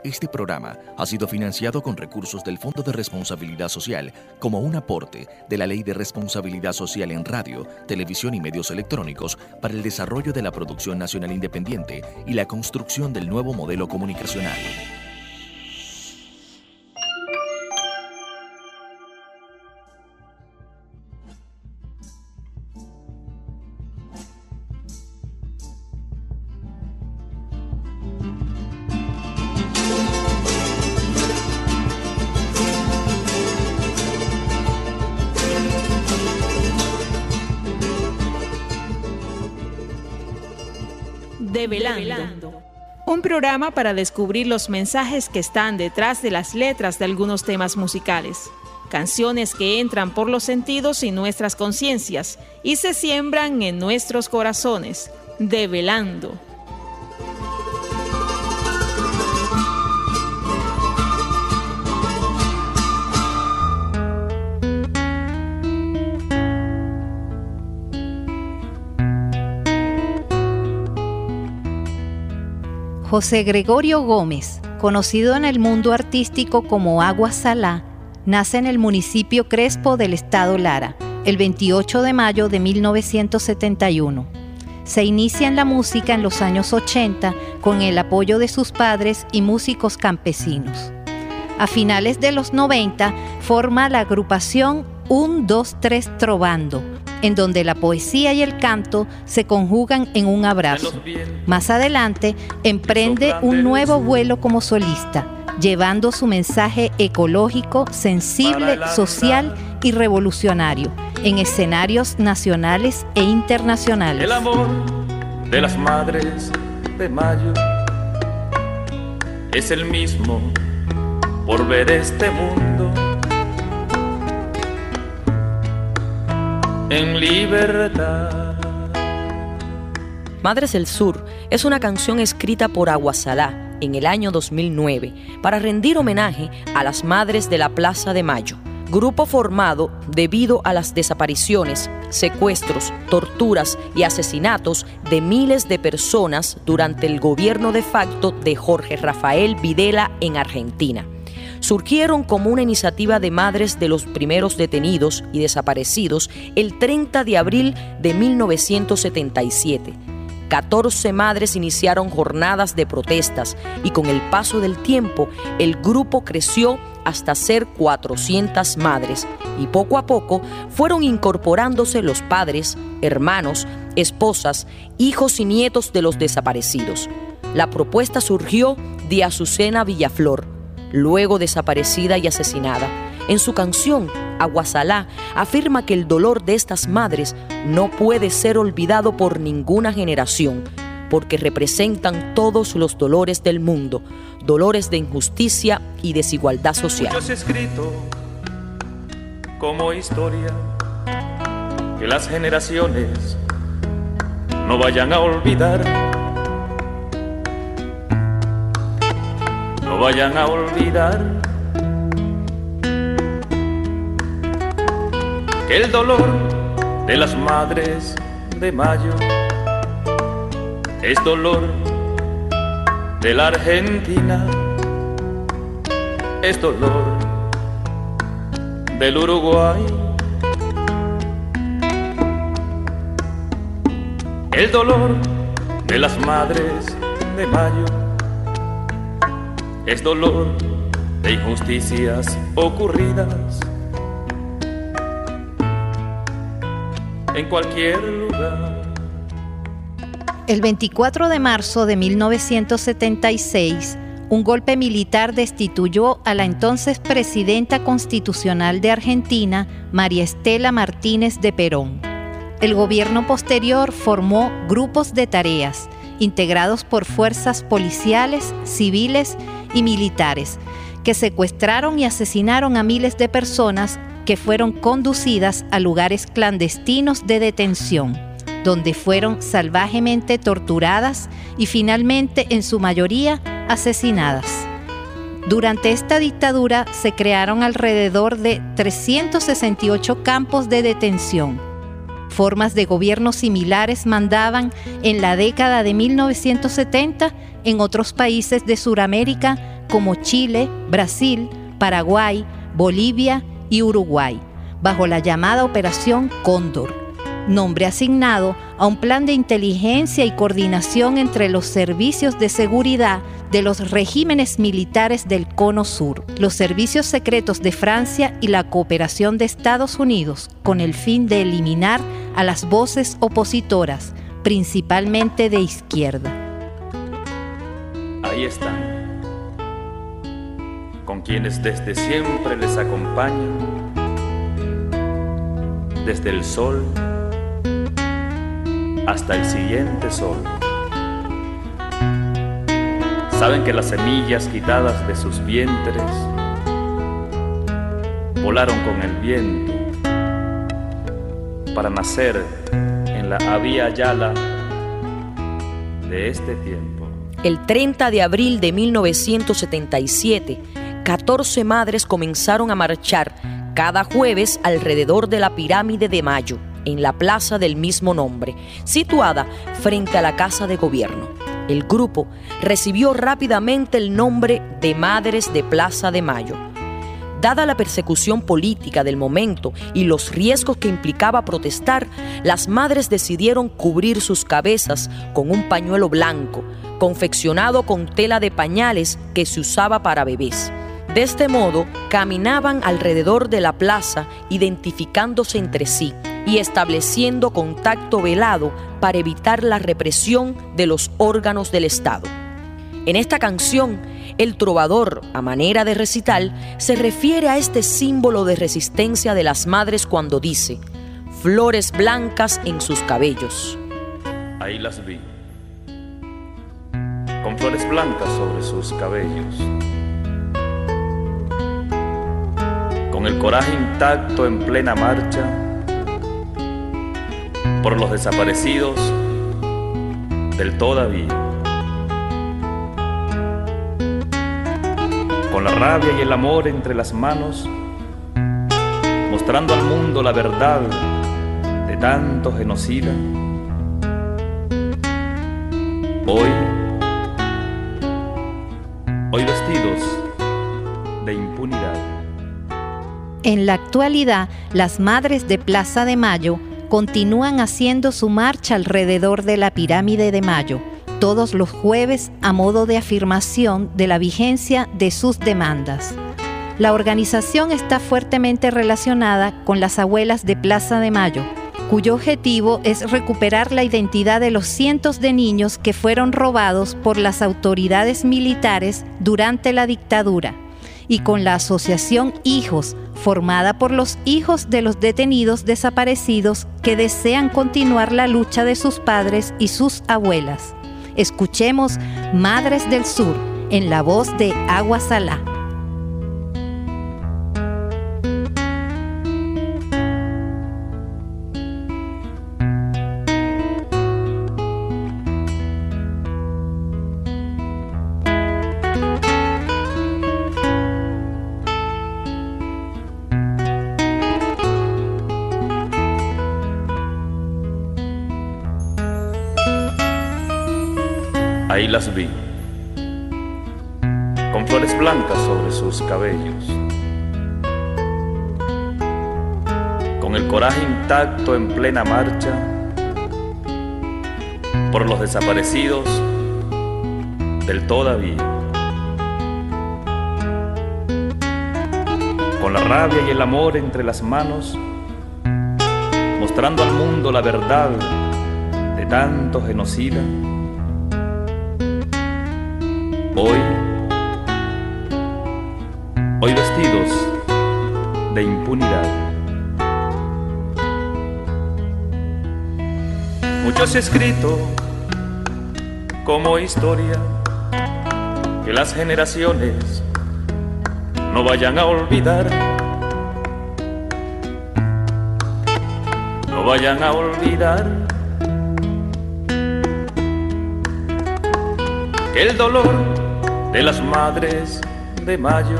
Este programa ha sido financiado con recursos del Fondo de Responsabilidad Social como un aporte de la Ley de Responsabilidad Social en Radio, Televisión y Medios Electrónicos para el desarrollo de la producción nacional independiente y la construcción del nuevo modelo comunicacional. Develando. Un programa para descubrir los mensajes que están detrás de las letras de algunos temas musicales. Canciones que entran por los sentidos y nuestras conciencias y se siembran en nuestros corazones. Develando. José Gregorio Gómez, conocido en el mundo artístico como Agua Salá, nace en el municipio Crespo del estado Lara, el 28 de mayo de 1971. Se inicia en la música en los años 80 con el apoyo de sus padres y músicos campesinos. A finales de los 90 forma la agrupación 1, 2, 3 Trovando, en donde la poesía y el canto se conjugan en un abrazo. Más adelante, emprende un nuevo vuelo como solista, llevando su mensaje ecológico, sensible, social y revolucionario en escenarios nacionales e internacionales. El amor de las madres de mayo es el mismo por ver este mundo en libertad. Madres del Sur es una canción escrita por Agua Salá en el año 2009 para rendir homenaje a las madres de la Plaza de Mayo, grupo formado debido a las desapariciones, secuestros, torturas y asesinatos de miles de personas durante el gobierno de facto de Jorge Rafael Videla en Argentina. Surgieron como una iniciativa de madres de los primeros detenidos y desaparecidos el 30 de abril de 1977. 14 madres iniciaron jornadas de protestas y con el paso del tiempo el grupo creció hasta ser 400 madres y poco a poco fueron incorporándose los padres, hermanos, esposas, hijos y nietos de los desaparecidos. La propuesta surgió de Azucena Villaflor, luego desaparecida y asesinada. En su canción, Agua Salá afirma que el dolor de estas madres no puede ser olvidado por ninguna generación, porque representan todos los dolores del mundo, dolores de injusticia y desigualdad social. Mucho se ha escrito como historia, que las generaciones no vayan a olvidar. No vayan a olvidar que el dolor de las madres de mayo es dolor de la Argentina, es dolor del Uruguay. El dolor de las madres de mayo es dolor de injusticias ocurridas en cualquier lugar. El 24 de marzo de 1976, un golpe militar destituyó a la entonces presidenta constitucional de Argentina, María Estela Martínez de Perón. El gobierno posterior formó grupos de tareas, integrados por fuerzas policiales, civiles y militares, que secuestraron y asesinaron a miles de personas que fueron conducidas a lugares clandestinos de detención, donde fueron salvajemente torturadas y finalmente, en su mayoría, asesinadas. Durante esta dictadura se crearon alrededor de 368 campos de detención. Formas de gobierno similares mandaban en la década de 1970 en otros países de Sudamérica como Chile, Brasil, Paraguay, Bolivia y Uruguay, bajo la llamada Operación Cóndor, nombre asignado a un plan de inteligencia y coordinación entre los servicios de seguridad de los regímenes militares del Cono Sur, los servicios secretos de Francia y la cooperación de Estados Unidos, con el fin de eliminar a las voces opositoras, principalmente de izquierda. Ahí están, con quienes desde siempre les acompañan, desde el sol hasta el siguiente sol. Saben que las semillas quitadas de sus vientres volaron con el viento para nacer en la Abya Yala de este tiempo. El 30 de abril de 1977, 14 madres comenzaron a marchar cada jueves alrededor de la Pirámide de Mayo, en la plaza del mismo nombre, situada frente a la Casa de Gobierno. El grupo recibió rápidamente el nombre de Madres de Plaza de Mayo. Dada la persecución política del momento y los riesgos que implicaba protestar, las madres decidieron cubrir sus cabezas con un pañuelo blanco, confeccionado con tela de pañales que se usaba para bebés. De este modo, caminaban alrededor de la plaza, identificándose entre sí y estableciendo contacto velado para evitar la represión de los órganos del Estado. En esta canción, el trovador, a manera de recital, se refiere a este símbolo de resistencia de las madres cuando dice: flores blancas en sus cabellos. Ahí las vi, con flores blancas sobre sus cabellos, con el coraje intacto en plena marcha por los desaparecidos del todavía, con la rabia y el amor entre las manos, mostrando al mundo la verdad de tanto genocida. Hoy vestidos de impunidad. En la actualidad, las Madres de Plaza de Mayo continúan haciendo su marcha alrededor de la Pirámide de Mayo, todos los jueves a modo de afirmación de la vigencia de sus demandas. La organización está fuertemente relacionada con las Abuelas de Plaza de Mayo, cuyo objetivo es recuperar la identidad de los cientos de niños que fueron robados por las autoridades militares durante la dictadura, y con la asociación Hijos, formada por los hijos de los detenidos desaparecidos que desean continuar la lucha de sus padres y sus abuelas. Escuchemos Madres del Sur, en la voz de Agua Salá. Ahí las vi, con flores blancas sobre sus cabellos, con el coraje intacto en plena marcha por los desaparecidos del todavía, con la rabia y el amor entre las manos, mostrando al mundo la verdad de tanto genocida. Hoy vestidos de impunidad. Mucho se ha escrito como historia, que las generaciones no vayan a olvidar, no vayan a olvidar que el dolor de las Madres de Mayo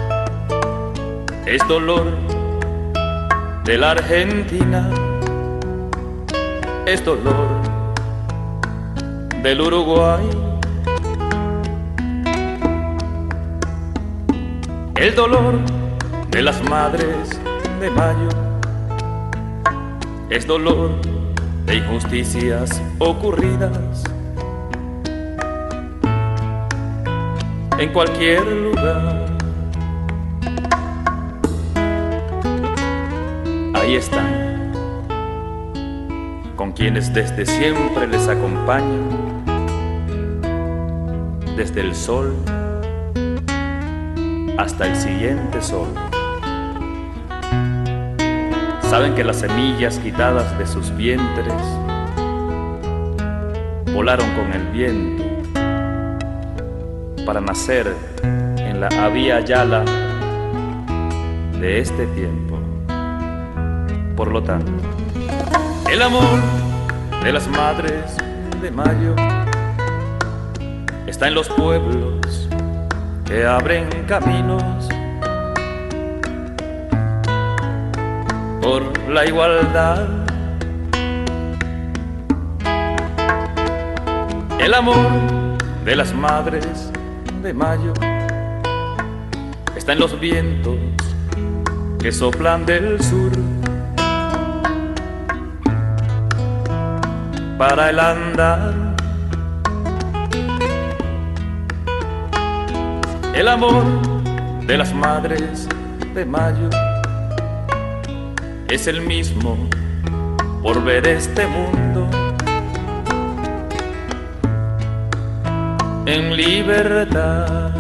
es dolor de la Argentina, es dolor del Uruguay, El dolor de las madres de mayo es dolor de injusticias ocurridas en cualquier lugar. Ahí están, con quienes desde siempre les acompañan, desde el sol hasta el siguiente sol. Saben que las semillas quitadas de sus vientres volaron con el viento para nacer en la Abya Yala de este tiempo. Por lo tanto, el amor de las madres de mayo está en los pueblos que abren caminos por la igualdad. El amor de las madres de mayo está en los vientos que soplan del sur para el andar. El amor de las madres de mayo es el mismo por ver este mundo en libertad.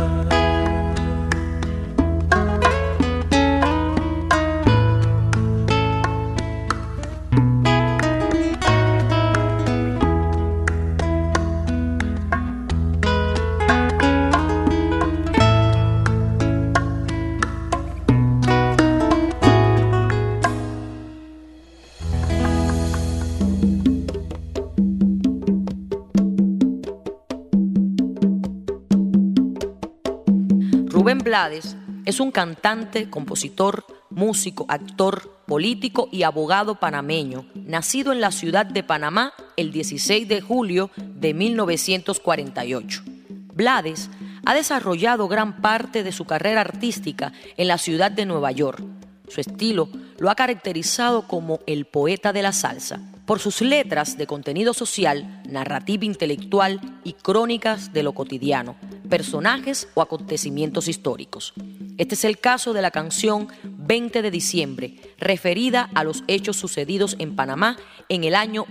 Rubén Blades es un cantante, compositor, músico, actor, político y abogado panameño, nacido en la ciudad de Panamá el 16 de julio de 1948. Blades ha desarrollado gran parte de su carrera artística en la ciudad de Nueva York. Su estilo lo ha caracterizado como el poeta de la salsa, por sus letras de contenido social, narrativa intelectual y crónicas de lo cotidiano, personajes o acontecimientos históricos. Este es el caso de la canción 20 de diciembre, referida a los hechos sucedidos en Panamá en el año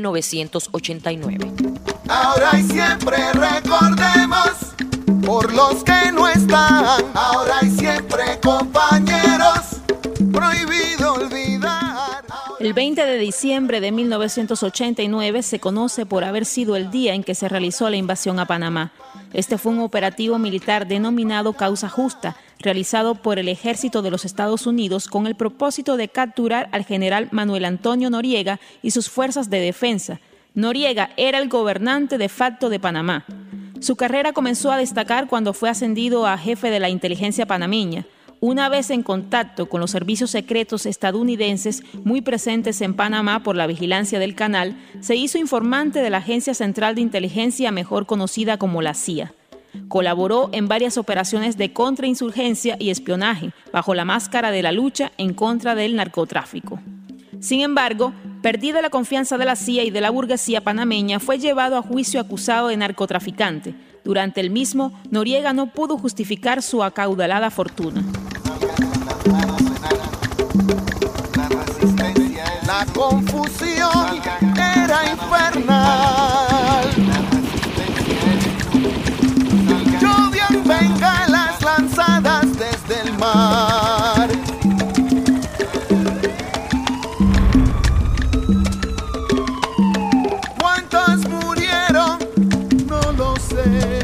1989. Ahora y siempre recordemos por los que no están. Ahora y siempre, compañeros, prohibido olvidar. El 20 de diciembre de 1989 se conoce por haber sido el día en que se realizó la invasión a Panamá. Este fue un operativo militar denominado Causa Justa, realizado por el Ejército de los Estados Unidos con el propósito de capturar al general Manuel Antonio Noriega y sus fuerzas de defensa. Noriega era el gobernante de facto de Panamá. Su carrera comenzó a destacar cuando fue ascendido a jefe de la inteligencia panameña. Una vez en contacto con los servicios secretos estadounidenses muy presentes en Panamá por la vigilancia del canal, se hizo informante de la Agencia Central de Inteligencia, mejor conocida como la CIA. Colaboró en varias operaciones de contrainsurgencia y espionaje, bajo la máscara de la lucha en contra del narcotráfico. Sin embargo, perdida la confianza de la CIA y de la burguesía panameña, fue llevado a juicio acusado de narcotraficante. Durante el mismo, Noriega no pudo justificar su acaudalada fortuna. La confusión era infernal. Llovían bengalas lanzadas desde el mar. ¿Cuántos murieron? No lo sé.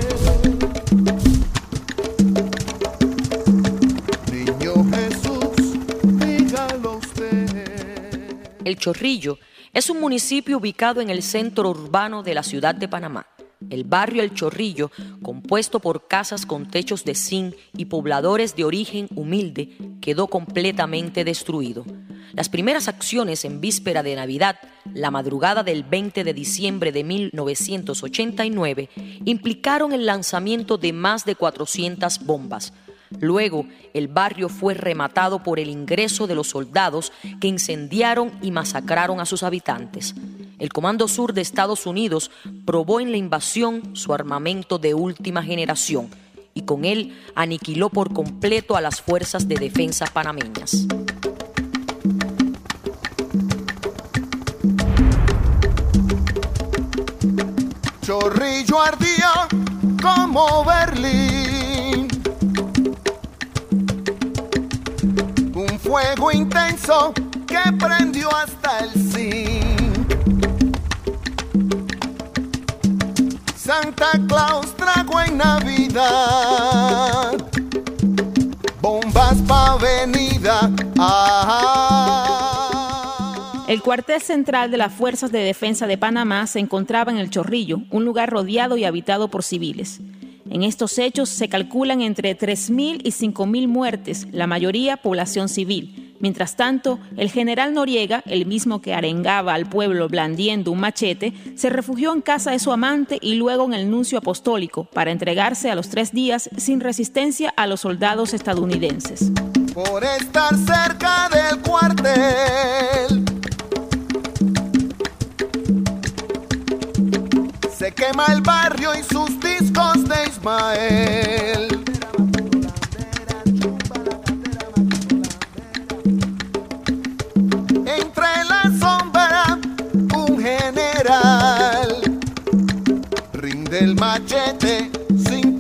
El Chorrillo es un municipio ubicado en el centro urbano de la ciudad de Panamá. El barrio El Chorrillo, compuesto por casas con techos de zinc y pobladores de origen humilde, quedó completamente destruido. Las primeras acciones en víspera de Navidad, la madrugada del 20 de diciembre de 1989, implicaron el lanzamiento de más de 400 bombas. Luego, el barrio fue rematado por el ingreso de los soldados que incendiaron y masacraron a sus habitantes. El Comando Sur de Estados Unidos probó en la invasión su armamento de última generación y con él aniquiló por completo a las fuerzas de defensa panameñas. Chorrillo ardía como Berlín, un fuego intenso que prendió hasta el zinc. Santa Claus trajo en Navidad bombas pa' avenida. El cuartel central de las Fuerzas de Defensa de Panamá se encontraba en El Chorrillo, un lugar rodeado y habitado por civiles. En estos hechos se calculan entre 3.000 y 5.000 muertes, la mayoría población civil. Mientras tanto, el general Noriega, el mismo que arengaba al pueblo blandiendo un machete, se refugió en casa de su amante y luego en el nuncio apostólico para entregarse a los 3 días sin resistencia a los soldados estadounidenses. Por estar cerca del cuartel se quema el barrio y sus discos de Ismael. Entre la sombra un general rinde el machete sin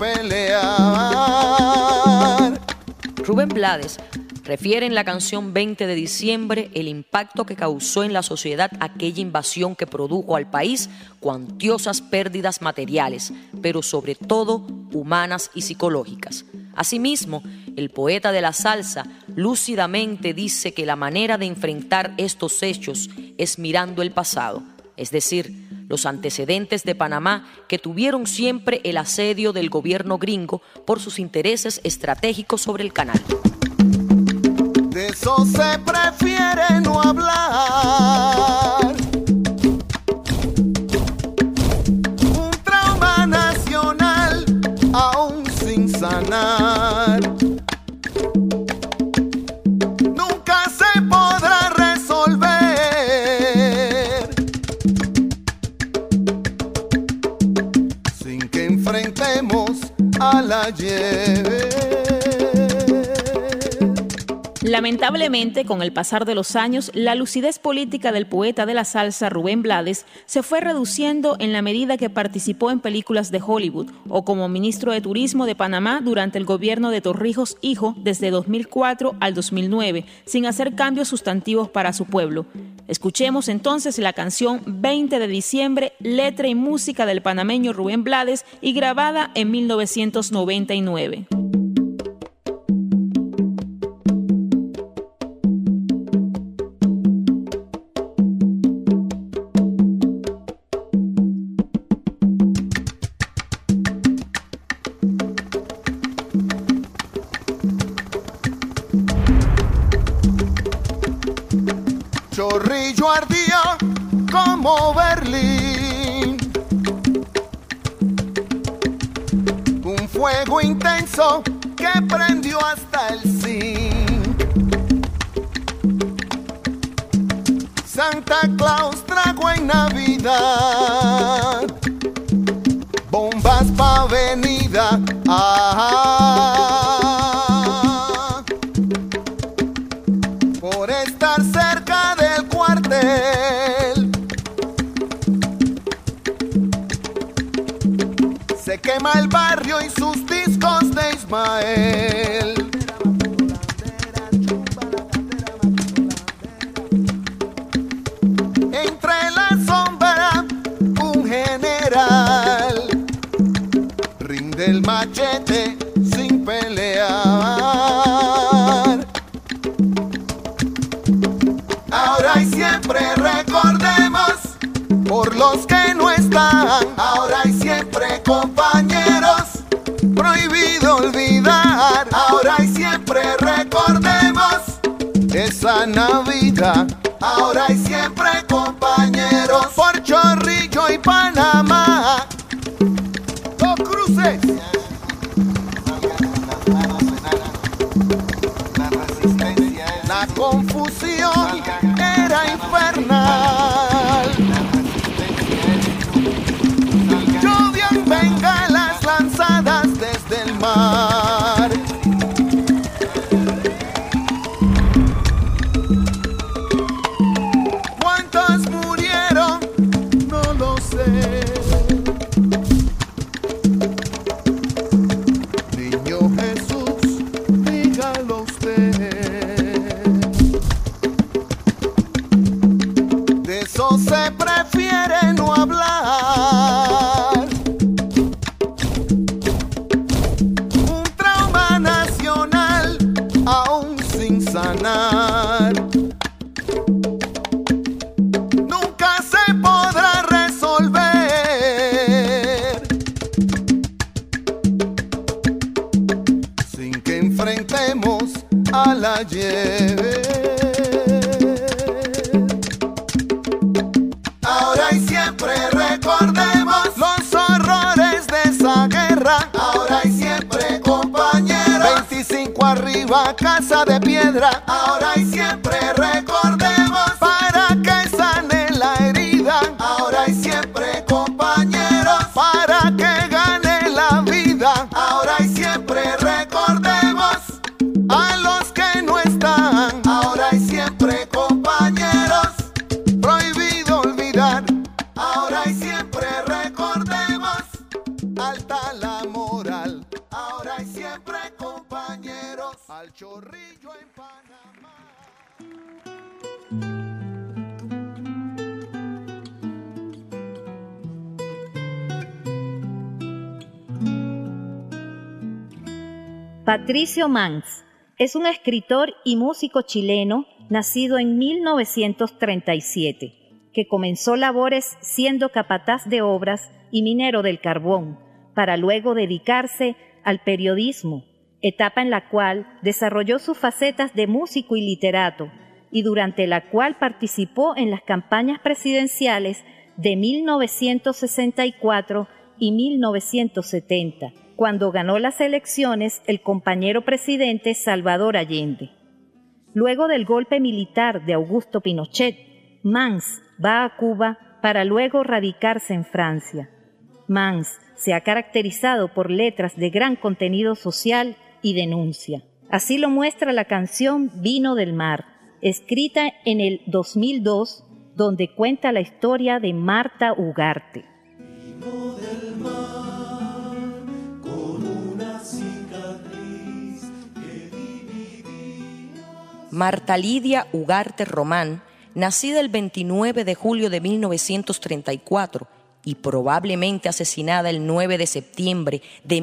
pelear. Rubén Blades refiere en la canción 20 de diciembre el impacto que causó en la sociedad aquella invasión que produjo al país cuantiosas pérdidas materiales, pero sobre todo humanas y psicológicas. Asimismo, el poeta de la salsa lúcidamente dice que la manera de enfrentar estos hechos es mirando el pasado, es decir, los antecedentes de Panamá que tuvieron siempre el asedio del gobierno gringo por sus intereses estratégicos sobre el canal. De eso se prefiere no hablar. Un trauma nacional aún sin sanar. Nunca se podrá resolver sin que enfrentemos al ayer. Lamentablemente, con el pasar de los años, la lucidez política del poeta de la salsa Rubén Blades se fue reduciendo en la medida que participó en películas de Hollywood o como ministro de Turismo de Panamá durante el gobierno de Torrijos Hijo desde 2004 al 2009, sin hacer cambios sustantivos para su pueblo. Escuchemos entonces la canción 20 de diciembre, letra y música del panameño Rubén Blades y grabada en 1999. Chorrillo ardía como Berlín, un fuego intenso que prendió hasta el zinc. Santa Claus trajo en Navidad bombas pa' avenida. Por estar cerca del cuartel se quema el barrio y sus discos de Ismael. Entre la sombra un general rinde el machete sin pelear. Ahora y siempre recordemos por los que no están. Ahora y siempre, compañeros, prohibido olvidar. Ahora y siempre recordemos esa Navidad. Ahora y siempre, compañeros, por Chorrillo y Panamá. Dos cruces. confusión era infernal. Llovían bengalas lanzadas desde el mar. ¿Cuántos murieron? No lo sé. Niño Jesús, dígalo usted. De eso se prefiere no hablar. Un trauma nacional aún sin sanar. Nunca se podrá resolver sin que enfrentemos al ayer. Ahora y siempre recordemos los horrores de esa guerra. Ahora y siempre, compañeros. 25 arriba, casa de piedra. Ahora y siempre recordemos para que sane la herida. Ahora y siempre, compañeros, para que gane la vida. Ahora y siempre recordemos a los que no están. Ahora y siempre, compañeros, prohibido olvidar. Ahora y siempre recordemos, alta la moral. Ahora y siempre, compañeros, al Chorrillo en Panamá. Patricio Manz es un escritor y músico chileno nacido en 1937, que comenzó labores siendo capataz de obras y minero del carbón, para luego dedicarse al periodismo, etapa en la cual desarrolló sus facetas de músico y literato, y durante la cual participó en las campañas presidenciales de 1964 y 1970, cuando ganó las elecciones el compañero presidente Salvador Allende. Luego del golpe militar de Augusto Pinochet, Manz va a Cuba para luego radicarse en Francia. Manz se ha caracterizado por letras de gran contenido social y denuncia. Así lo muestra la canción Vino del Mar, escrita en el 2002, donde cuenta la historia de Marta Ugarte. Vino del mar, con una cicatriz que dividía. Marta Lidia Ugarte Román, nacida el 29 de julio de 1934 y probablemente asesinada el 9 de septiembre de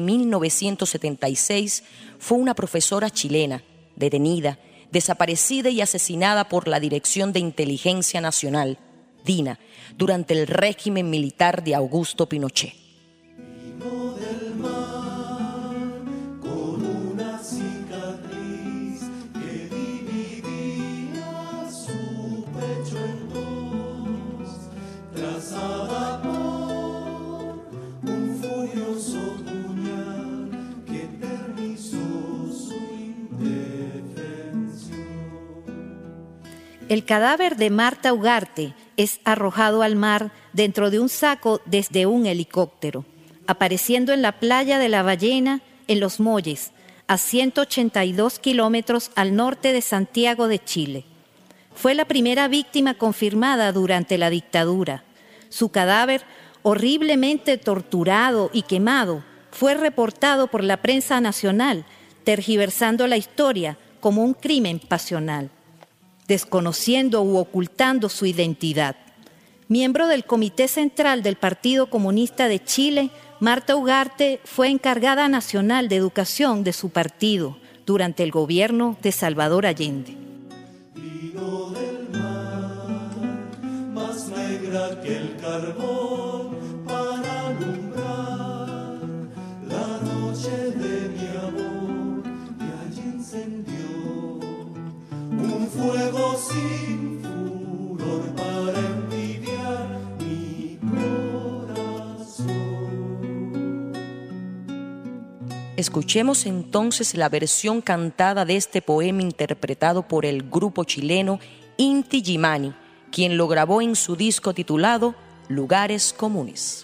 1976, fue una profesora chilena, detenida, desaparecida y asesinada por la Dirección de Inteligencia Nacional, DINA, durante el régimen militar de Augusto Pinochet. Vino del mar, con una cicatriz que dividía su pecho en dos, trazada por un furioso puñal que eternizó su indefensión. El cadáver de Marta Ugarte es arrojado al mar dentro de un saco desde un helicóptero, apareciendo en la playa de La Ballena, en Los Molles, a 182 kilómetros al norte de Santiago de Chile. Fue la primera víctima confirmada durante la dictadura. Su cadáver, horriblemente torturado y quemado, fue reportado por la prensa nacional, tergiversando la historia como un crimen pasional, desconociendo u ocultando su identidad. Miembro del Comité Central del Partido Comunista de Chile, Marta Ugarte fue encargada nacional de educación de su partido durante el gobierno de Salvador Allende. Vino del mar, más negra que el carbón, para alumbrar la noche de mi amor, que allí encendió un fuego sin furor para envidiar mi corazón. Escuchemos entonces la versión cantada de este poema interpretado por el grupo chileno Inti Illimani, quien lo grabó en su disco titulado Lugares Comunes.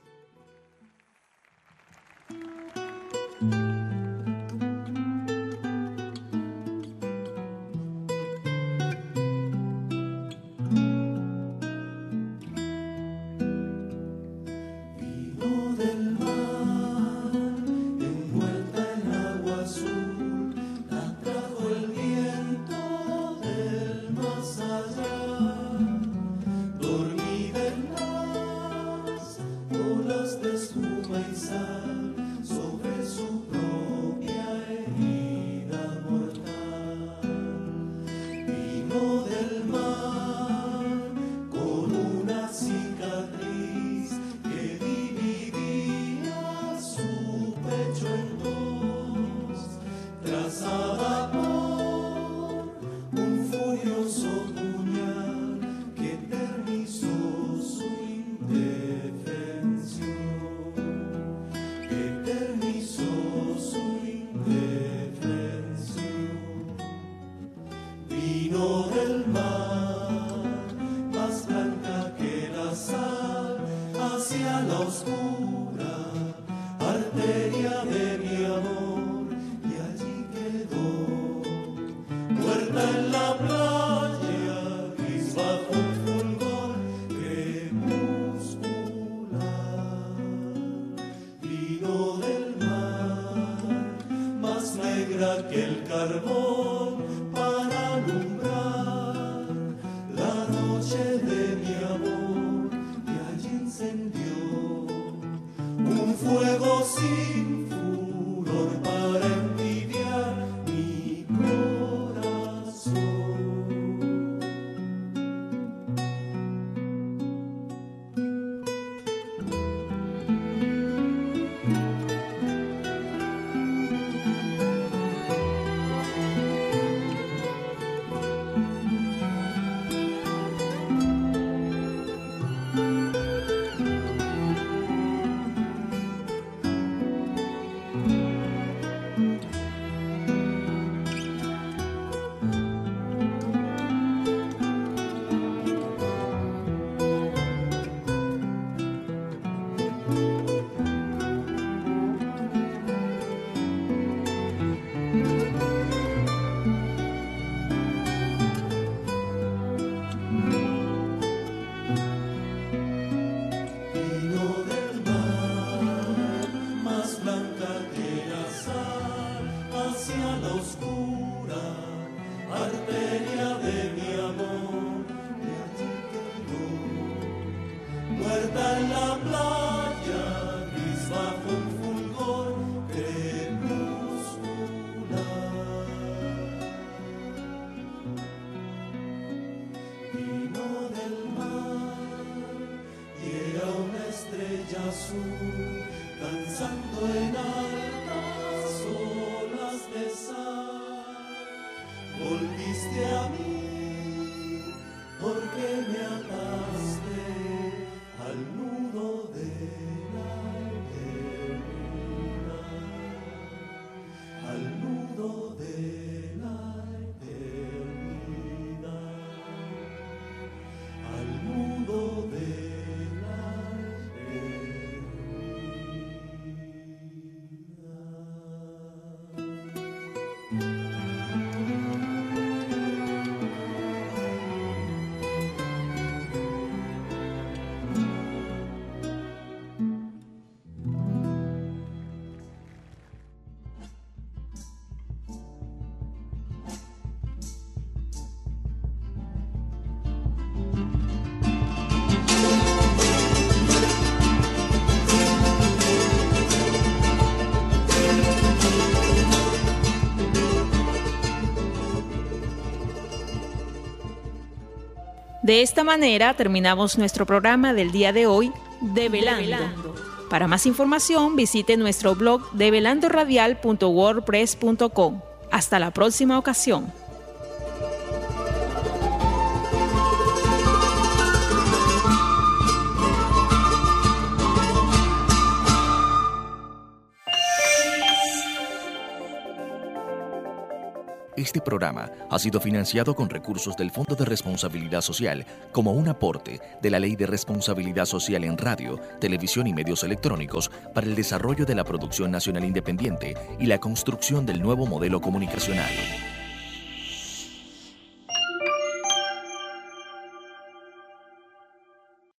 De esta manera terminamos nuestro programa del día de hoy, Develando. Para más información visite nuestro blog develandoradial.wordpress.com. Hasta la próxima ocasión. Este programa ha sido financiado con recursos del Fondo de Responsabilidad Social como un aporte de la Ley de Responsabilidad Social en Radio, Televisión y Medios Electrónicos para el desarrollo de la producción nacional independiente y la construcción del nuevo modelo comunicacional.